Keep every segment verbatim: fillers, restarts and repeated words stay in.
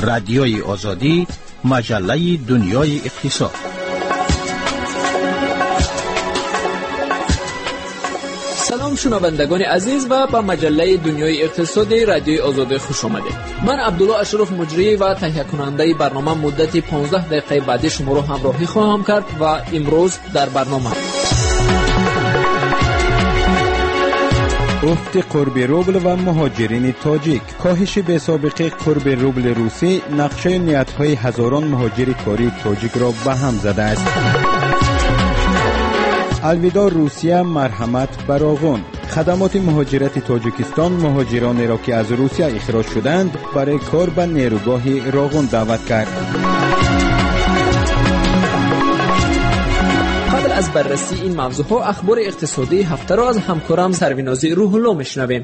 رادیوی آزادی، مجله دنیای اقتصاد. سلام شنوندگان عزیز و به مجله دنیای اقتصادی رادیوی آزادی خوش آمدید. من عبدالله اشرف مجری و تهیه کننده برنامه مدت پانزده دقیقه بعدی شما را همراهی خواهم کرد و امروز در برنامه افت قرب روبل و مهاجرین تاجیک، کاهش به سابقه قرب روبل روسی نقشه نیت‌های هزاران مهاجر کاری تاجیک را به هم زده است. الوداع روسیه، مرحمت بر آغون. خدمات مهاجرت تاجیکستان مهاجران را که از روسیه اخراج شدند برای کار به نیروگاه راغون دعوت کرد. قبل از بررسی این موضوعها اخبار اقتصادی هفته را از همکارم سرویناز روح الله میشنویم.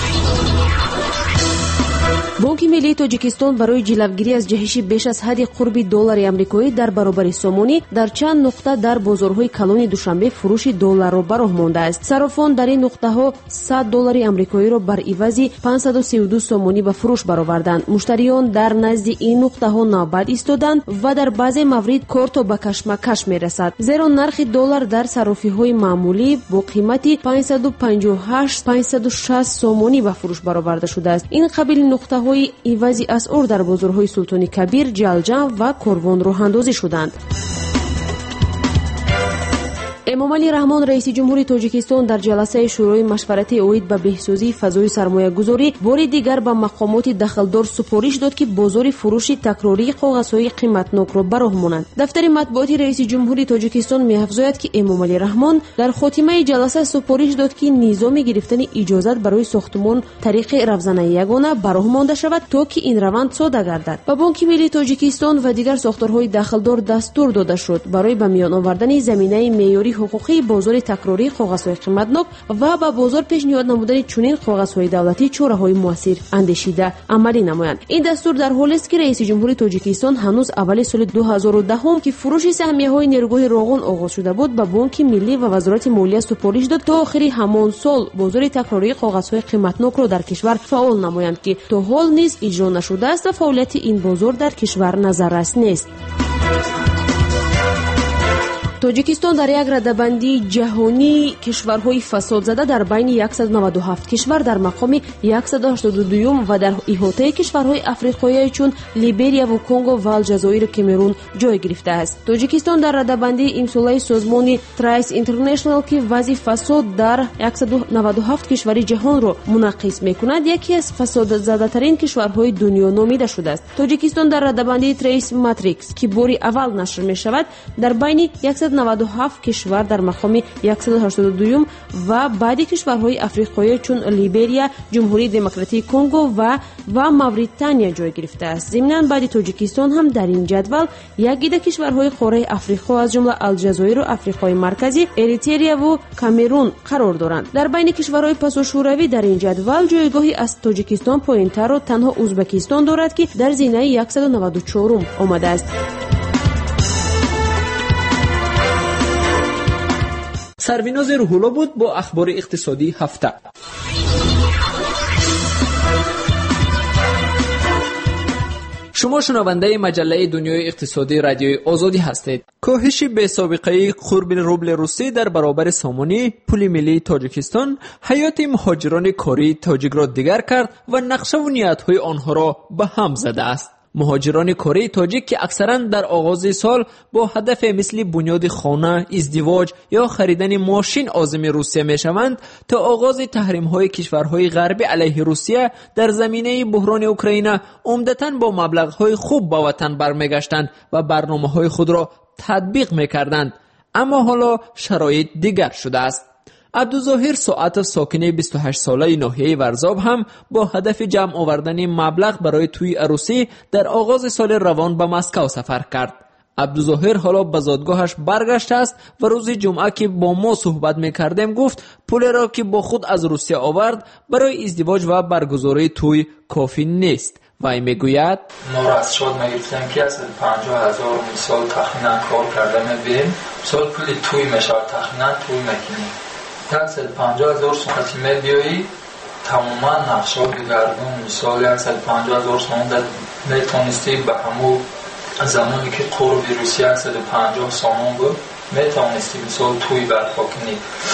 بانک ملی تاجیکستان برای جلوگیری از جهش بیش از حد قرب دلار آمریکایی در برابر سومونی در چند نقطه در بازارهای کلان دوشنبه فروش دلار را براه مانده است. صرافان در این نقطه‌ها صد دلار آمریکایی را بر عوض پانصد و سی و دو سومونی به فروش برآوردند. مشتریان در نزد این نقطه‌ها نوبت ایستادند و در بعضی موارد کار تا به کشمکش می‌رسد، زیرا نرخ دلار در صرافی‌های معمولی با قیمت پانصد و پنجاه و هشت تا پانصد و شصت سومونی به فروش برآورده شده است. این قبیل نقطه‌های ایوازی اسعار در بازارهای سلطانی کبیر، جلجم و کاروان راه اندازی شدند. امامعلی رحمان رئیس جمهوری تاجیکستان در جلسه شورای مشورتی اوید به بهسازی فضای سرمایه گذاری بار دیگر به مقامات دخلدار سپارش داد که بازار فروش تکراری کاغذهای قیمتناک را براه مانند. دفتر مطبوعاتی رئیس جمهوری تاجیکستان می‌افزاید که امامعلی رحمان در خاتمه جلسه سپارش داد که نظام گرفتن اجازت برای ساختمان طریق روزنه یگانه براه مانده شود تا که این روند ساده گردد. به بانک ملی تاجیکستان و دیگر ساختارهای دخلدار دستور داده شد برای به میان آوردن زمینه معیاری حقوقی بازار تکراری کاغذهای قیمتناک و به بازار پیشنهاد نمودن چنین کاغذهای دولتی چاره‌های موثر اندیشیده عملی نمایند. این دستور در حالی است که رئیس جمهوری تاجیکستان هنوز اول سال دو هزار و ده که فروش سهمیه‌های نیروگاه راغون آغاز شده بود به بانک ملی و وزارت مالیه سپارش داد تا آخر همان سال بازار تکراری کاغذهای قیمتناک را در کشور فعال نمایند که تا حال نیز اجرا نشده است و فعالیت این بازار در کشور نظررس نیست. تاجیکستان در یک رده‌بندی جهانی کشورهای فساد زده در بین صد و نود و هفت کشور در مقام صد و هشتاد و دو و در احاطه کشورهای افریقایی چون لیبریا و کنگو و الجزایر و کامرون جای گرفته است. تاجیکستان در رده‌بندی امساله سازمان ترایس اینترنشنال که وضع فساد در صد و نود و هفت کشور جهان را منعکس می‌کند یکی از فساد زده‌ترین کشورهای دنیا نامیده شده است. تاجیکستان در رده‌بندی تریس ماتریکس که بار اول نشر می‌شود در بین صد و نود و هفت کشور در مقام صد و هشتاد و دو و بعدی کشورهای افریقایی چون لیبریا، جمهوری دموکراتیک کنگو و و موریتانیا جای گرفته است. ضمناً بعد تاجیکستان هم در این جدول یک عده کشورهای قاره افریقا از جمله الجزایر و آفریقای مرکزی، اریتریا و کامرون قرار دارند. در بین کشورهای پسا شوروی در این جدول جایگاهی از تاجیکستان پایین‌تر و تنها ازبکستان دارد که در زینه صد و نود و چهار آمده است. سرویناز روح الله بود با اخبار اقتصادی هفته. شما شنونده مجله دنیای اقتصادی رادیوی آزادی هستید. کاهش به سابقه قرب روبل روسی در برابر سامانی پول ملی تاجیکستان حیات مهاجران کاری تاجیک را دیگر کرد و نقشه و نیت‌های آنها را به هم زده است. مهاجران کاری تاجیک که اکثرا در آغاز سال با هدف مثل بنیاد خانه، ازدواج یا خریدن ماشین عازم روسیه میشوند تا آغاز تحریم‌های کشورهای غربی علیه روسیه در زمینه بحران اوکراین عمدتاً با مبلغ‌های خوب به وطن برمیگشتند و برنامه‌های خود را تطبیق میکردند، اما حالا شرایط دیگر شده است. عبدالظاهر ساعت ساکن بیست و هشت ساله ناحیه ورزاب هم با هدف جمع آوردن مبلغ برای توی عروسی در آغاز سال روان به مسکو سفر کرد. عبدالظاهر حالا به زادگاهش برگشته است و روز جمعه که با ما صحبت میکردیم گفت پول را که با خود از روسیه آورد برای ازدواج و برگزاری توی کافی نیست. وی میگوید ما را از شاد میگفتیم که از پنجاه هزار سال تخمینا کار کرده میبینیم، سال پولی توی میشود، تخمینا توی میکنیم. صد و پنجاه هزار سومتی میبیایی تماما نقشه بگردون، مثال صد و پنجاه هزار سوم میتونستی به همون زمانی که قرب روسیه صد و پنجاه سوم بود میتونستی مثال توی برپا کنی.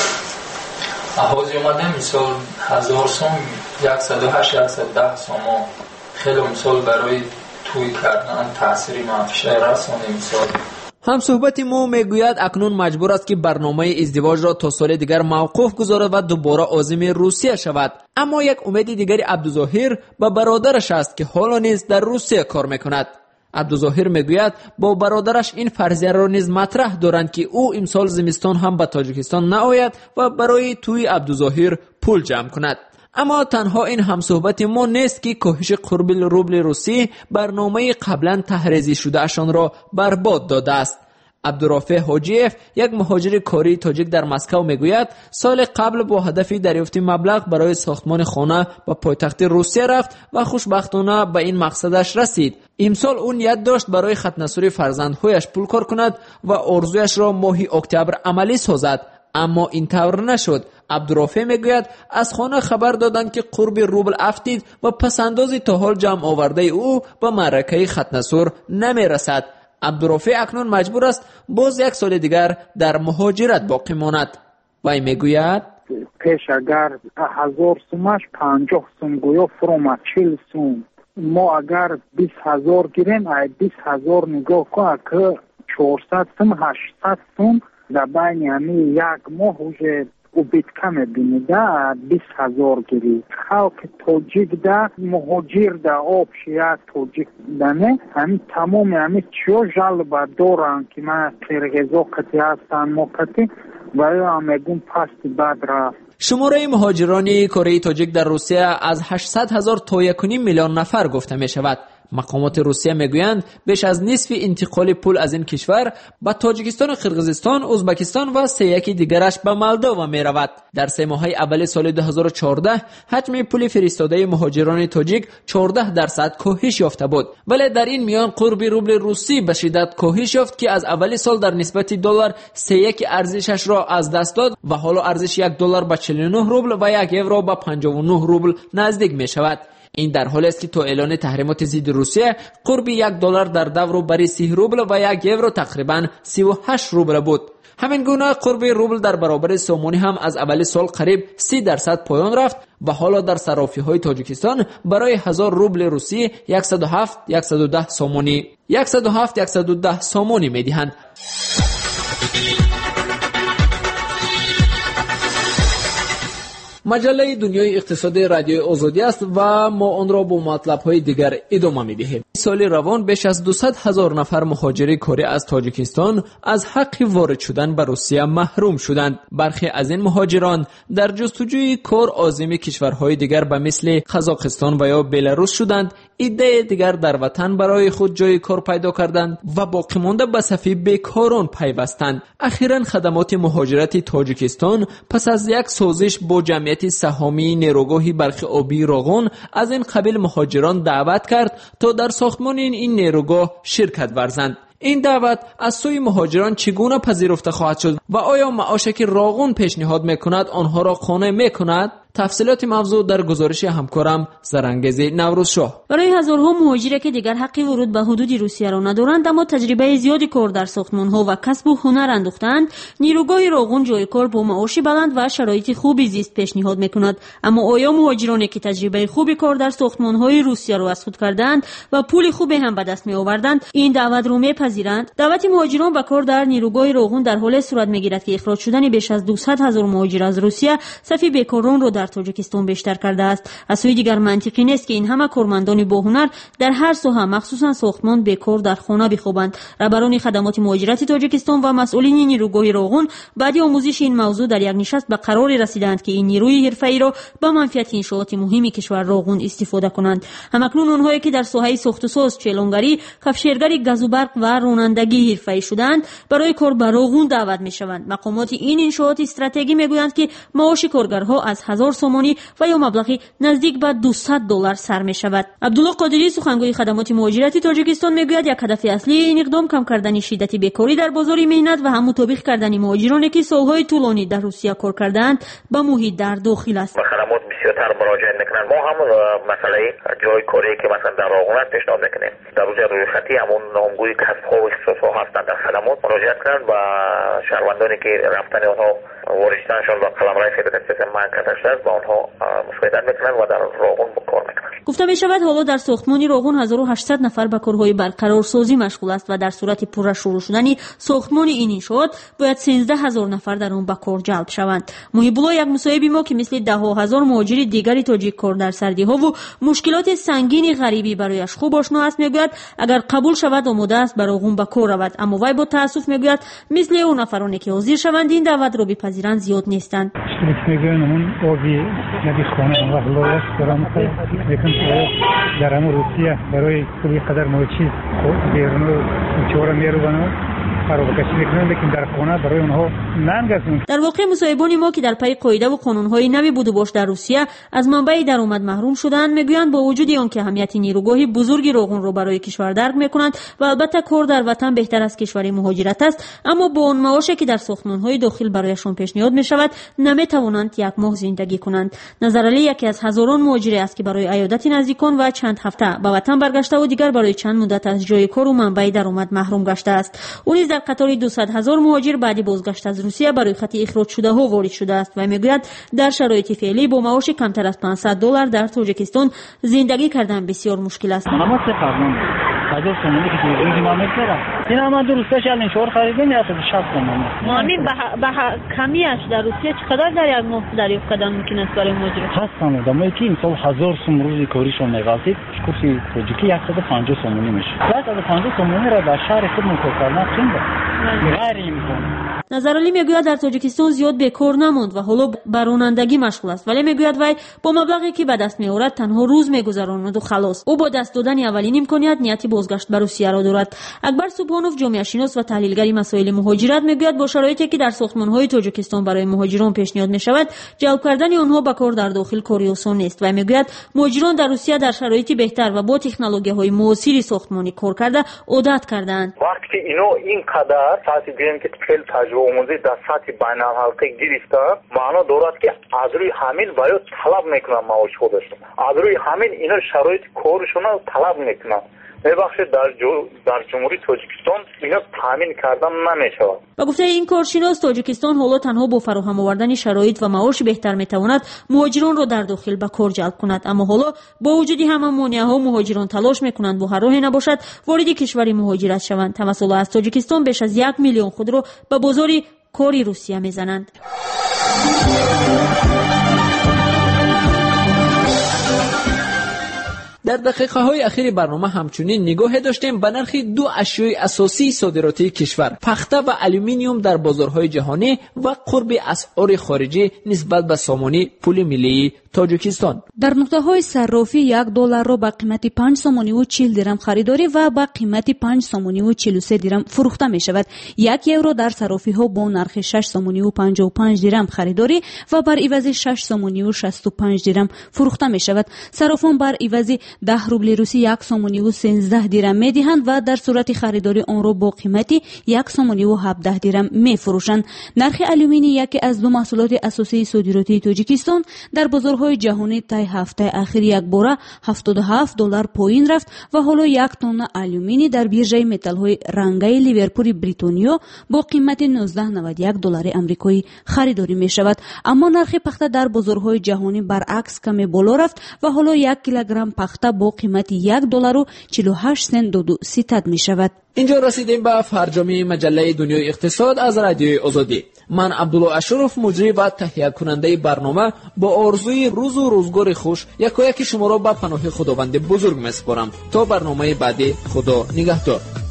احوازی اومده مثال هزار سوم صد و هشت صد و ده سوم خیلی مثال برای توی کردن تأثیری منفی رسانه مثال. هم صحبت ما میگوید اکنون مجبور است که برنامه ازدواج را تا سال دیگر موقوف گذارد و دوباره عازم روسیه شود. اما یک امید دیگری عبدالظاهر با برادرش است که حالا نیز در روسیه کار میکند. عبدالظاهر میگوید با برادرش این فرضیه را نیز مطرح دارند که او امسال زمستان هم به تاجیکستان نآید و برای توی عبدالظاهر پول جمع کند. اما تنها این همصحبت ما نیست که کاهش قرب روبل روسی برنامه قبلا تحریزی شده اشان را برباد داده است. عبدالرافع حاجیف یک مهاجر کاری تاجیک در مسکو میگوید سال قبل با هدف دریافت مبلغ برای ساختمان خانه به پایتخت روسیه رفت و خوشبختانه به این مقصدش رسید. امسال اون نیت داشت برای ختنه‌سوری فرزندهایش پول کار کند و آرزویش را ماهی اکتبر عملی سازد، اما این طور نشد. عبدالرافع میگوید از خانه خبر دادند که قرب روبل افتید و پسندازی تا حال جمع آورده او به معرکه ختنه‌سور نمیرسد. عبدالرافع اکنون مجبور است باز یک سال دیگر در مهاجرت باقی ماند. وی میگوید پیش اگر هزار سومش پنجاه سوم گویا فرومه چل سوم، ما اگر بیست هزار گیریم ای بیست هزار نگاه که که چهارصد سوم هشتصد سوم در بین همی یک ماه اوجه او بیت کم بینیده بیست هزار گیری. خلق توجیک ده مهاجر ده آب شیعه توجیک دنه همی تمام همی چیو جلبه دارن که من کرغیزا قطعی هستن ما قطعی برای همیگون پست بد رفت. شماره مهاجران کره تاجیک در روسیه از هشتصد هزار تا یک و نیم میلیون نفر گفته می شود. مقامات روسیه میگویند بیش از نصف انتقال پول از این کشور به تاجیکستان و قرقیزستان، ازبکستان و سه یکی دیگرش به مولداوا می رود. در سه ماه اول سال دو هزار و چهارده حجم پول فرستاده مهاجران تاجیک چهارده درصد کاهش یافته بود، ولی در این میان قرب روبل روسی به شدت کاهش یافت که از اول سال در نسبت دلار سه یک ارزشش را از دست داد و حالا ارزش یک دلار به چهل و نه روبل و یک یورو به پنجاه و نه روبل نزدیک می شود. این در حالی است که تا اعلان تحریمات ضد روسیه قرب یک دلار در دو برابر سی روبل و یک یورو تقریبا سی و هشت روبل بود. همین گونه قرب روبل در برابر سومونی هم از اول سال قریب سی درصد پایان رفت و حالا در صرافی های تاجیکستان برای هزار روبل روسی صد و هفت صد و ده سومونی صد و هفت صد و ده سومونی میدهند. مجله دنیای اقتصادی رادیوی آزادی است و ما آن را با مطلب‌های دیگر ادامه می‌دهیم. سال روان بیش از دویست هزار نفر مهاجر کاری از تاجیکستان از حق وارد شدن به روسیه محروم شدند. برخی از این مهاجران در جستجوی کار عازم کشورهای دیگر به مثل قزاقستان و یا بلاروس شدند. عده دیگر در وطن برای خود جای کار پیدا کردند و باقی مانده به صف بیکاران پیوستند. اخیراً خدمات مهاجرت تاجیکستان پس از یک سازش با جمعیت سهامی نیروگاه برق آبی راغون از این قبیل مهاجران دعوت کرد تا در ساختمان این نیروگاه شرکت ورزند. این دعوت از سوی مهاجران چگونه پذیرفته خواهد شد و آیا معاشی که راغون پیشنهاد میکند آنها را قانع میکند؟ تفصیلات موضوع در گزارش همکارم زرنگز نوروزشاه. برای هزارها مهاجر که دیگر حق ورود به حدود روسیه را ندارند اما تجربه زیادی کار در ساختمان‌ها و کسب و هنر اندوختند، نیروگاه راغون جای کار با معاش بلند و شرایط خوبی زیست پیشنهاد میکند. اما آیا مهاجرانی که تجربه خوبی کار در ساختمان‌های روسیه را از خود کردند و پول خوبی هم به دست میآوردند این دعوت را میپذیرند؟ دعوت مهاجران به کار در نیروگاه راغون در حال صورت میگیرد که اخراج شدن بیش از دویست هزار مهاجر از روسیه صف بیکاران را در تاجیکستان بیشتر کرده است. از سوی دیگر منطقی نیست که این همه کارمندان با هنر در هر ساحه مخصوصا ساختمان بیکار در خانه بخوابند. رهبران خدمات مهاجرت تاجیکستان و مسئولین نیروگاه راغون بعد آموزش این موضوع در یک نشست به قرار رسیدند که این نیروی حرفه‌ای را به منفعت انشاءات مهمی کشور راغون استفاده کنند. همکنون آنهایی که در ساحه ساخت و ساز، چلانگری، کفشیرگری، گاز و برق و رانندگی حرفه‌ای شدند برای کار به راغون دعوت می‌شوند. مقامات این انشاءات استراتژی می‌گویند که معاش کارگرها از هزار سومانی و یا مبلغی نزدیک به دویست دلار سر می شود. عبدالله قادری سخنگوی خدمات مهاجرتی تاجیکستان میگوید یک هدف اصلی این اقدام کم کردن شدت بیکاری در بازار مهنت و هم مطابق کردن مهاجرانی که سالهای طولانی در روسیه کار کردند با محیط در داخل است. خدمات بسیارتر مراجعه میکنن. ما هم مسئله جای کاری که مثلا در راغونت پیشنهاد میکنیم در روز روی خطی همون نامگوی کسب ها و اختصاص ها هستند در خدمات مراجعه کنند و شهروندانی که رفتن آنها وارشتنشان با قلمرو فدرال سیستم منعکس شده با آنها مساعدت میکنند و در راغون کار میکنند. گفته می شود حالا در ساختمان راغون هزار و هشتصد نفر به کارهای برقرارسازی مشغول است و در صورت پوره شروع شدن ساختمان این انشاءات باید سیزده هزار نفر در آن به کار جلب شوند. محیب الله یک مصاحب ما که مثل ده ها هزار مهاجر دیگری تاجیک کار در سردی ها و مشکلات سنگین غریبی برایش خوب آشنا است میگوید اگر قبول شود آماده است بر راغون به کار رود، اما وی با تاسف میگوید مثل اون نفرانی که حاضر شوند این دعوت را بپذیرند زیاد نیستند. میگوین اون آبی ندی خانه و الله سلام میگن در امر روسیه برای کلی قدر موچی بیرون چهار میرو بنا در واقع مصاحبان ما که در پی قاعده و قانون‌های نوی بود و باش در روسیه از منبع درآمد محروم شدند میگویند با وجود آنکه اهمیت نیروگاه بزرگی راغون را برای کشور درک میکنند و البته کار در وطن بهتر از کشور مهاجرت است، اما با آن معاشی که در ساختمان‌های داخل برایشان پیشنهاد میشود نمیتوانند یک ماه زندگی کنند. نظرعلی یکی از هزاران مهاجر است که برای عیادت نزدیکان و چند هفته به وطن برگشته و دیگر برای چند مدت از جای کار و منبع درآمد محروم گشته است. او نیز در قطار دویست هزار مهاجر بعد بازگشت از روسیه برای خط اخراج شده ها وارد شده است و میگوید در شرایط فعلی با معاش کمتر از پانصد دلار در تاجیکستان زندگی کردن بسیار مشکل است. هزار سومونی که دیگه ما میگذره این هم دو روزش الان شور خریدیم یا تو شصت سومونی مامی به کمی است در روسیه چقدر در یک ماه دریافت کردن ممکن است برای مهاجر؟ هستن آدمایی که این سال هزار سوم روزی کاریشون می‌گذرید کورسی تاجیکی صد و پنجاه سومونی میشه. صد و پنجاه سومونی را در شهر خود مکار کردن چنده غیر امکان. نظرعلی میگوید در تاجیکستان زیاد بیکار نماند و حالا به رانندگی مشغول است، ولی میگوید وی با مبلغی که به دست میآورد تنها روز میگذراند و خلاص. او با دست دادن اولین امکانیت نیتی بازگشت به روسیه را دارد. اکبر سبحانوف جامعه شناس و تحلیلگر مسائل مهاجرت میگوید با شرایطی که در ساختمان‌های تاجیکستان برای مهاجران پیشنهاد میشود جلب کردن آنها به کار در داخل کاری آسان نیست و میگوید مهاجران در روسیه در شرایطی بهتر و با تکنولوژی‌های معاصر ساختمانی کار کرده عادت کردند. وقتی که اینو اینقدر سطح گیم که خیلی تجربه آموزی در سطح بین‌المللی گرفته معنا دارد که از روی همین باید طلب میکنن معاش خودشون، از روی همین اینا شرایط کارشون رو طلب میکنن. میبخشید در, جو... در جمهوری تاجیکستان اینا تامین کردن نمیشود. با گفته این کارشناس تاجیکستان حالا تنها با فراهم آوردن شرایط و معاش بهتر میتواند مهاجران را در داخل به کار جلب کند، اما حالا با وجود همه مانع‌ها مهاجران تلاش میکنند با هر راهی نباشد وارد کشور مهاجرت شوند. تمثال از تاجیکستان بیش از یک میلیون خود را به بازار کاری روسیه میزنند. در دقیقه های اخیر برنامه همچنین نگاه داشتیم به نرخ دو اشیای اساسی صادراتی کشور، پخته و الومینیوم در بازارهای جهانی و قرب اسعار خارجی نسبت به سامانی پول ملی تاجیکستان. در نقطه‌های صرافی یک دلار را با قیمت پنج سومانی و چهل درم خریداری و با قیمت پنج سومانی و چهل و سه درم فروخته می شود. یک یورو در صرافی ها با نرخ شش سومانی و پنجاه و پنج درم خریداری و بر عوض شش سومانی و شصت و پنج درم فروخته می شود. صرافان بر عوض ده روبل روسی یک سومانی و سیزده درم می دهند و در صورت خریداری آن را با قیمت یک سومانی و هفده درم می فروشند. نرخ الومینی یکی از دو محصولات اساسی صادراتی تاجیکستان در بازارهای جهانی طی هفته اخیر یک باره هفتاد و هفت دلار پایین رفت و حالا یک تن الومینی در بیرژه متال‌های رنگی لیورپول بریتانیا با قیمت نوزده و نود و یک دلار آمریکایی خریداری می شود. اما نرخ پخته در بازارهای جهانی برعکس کمی بالا رفت و حالا یک کیلوگرم پخته با قیمت یک دلار و چهل و هشت سنت دو دو ستاد می شود. اینجا رسیدیم به فرجامی مجله دنیای اقتصاد از رادیوی آزادی. من عبدالله اشرف مجری و تهیه کننده برنامه با آرزوی روز و روزگار خوش یکایک شما را به پناه خداوند بزرگ میسپارم. تا برنامه بعدی، خدا نگهدار.